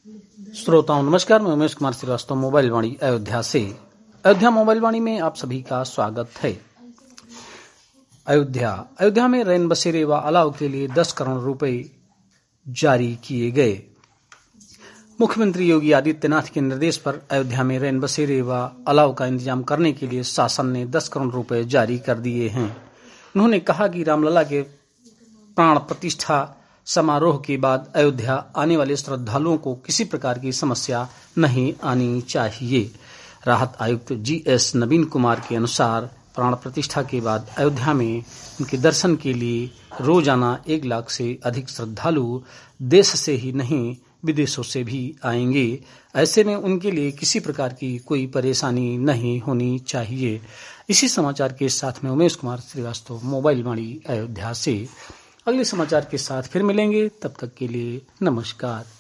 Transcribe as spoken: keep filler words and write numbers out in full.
श्रोताओं नमस्कार, मैं उमेश कुमार श्रीवास्तव मोबाइल वाणी अयोध्या से। अयोध्या मोबाइल वाणी में आप सभी का स्वागत है। अयोध्या अयोध्या में रैन बसेरे व अलाव के लिए दस करोड़ रुपए जारी किए गए। मुख्यमंत्री योगी आदित्यनाथ के निर्देश पर अयोध्या में रैन बसेरे व अलाव का इंतजाम करने के लिए शासन ने दस करोड़ रुपए जारी कर दिए हैं। उन्होंने कहा कि रामलला के प्राण प्रतिष्ठा समारोह के बाद अयोध्या आने वाले श्रद्धालुओं को किसी प्रकार की समस्या नहीं आनी चाहिए। राहत आयुक्त जी एस नवीन कुमार के अनुसार प्राण प्रतिष्ठा के बाद अयोध्या में उनके दर्शन के लिए रोजाना एक लाख से अधिक श्रद्धालु देश से ही नहीं विदेशों से भी आएंगे। ऐसे में उनके लिए किसी प्रकार की कोई परेशानी नहीं होनी चाहिए। इसी समाचार के साथ में उमेश कुमार श्रीवास्तव मोबाइल वाणी अयोध्या से। अगले समाचार के साथ फिर मिलेंगे, तब तक के लिए नमस्कार।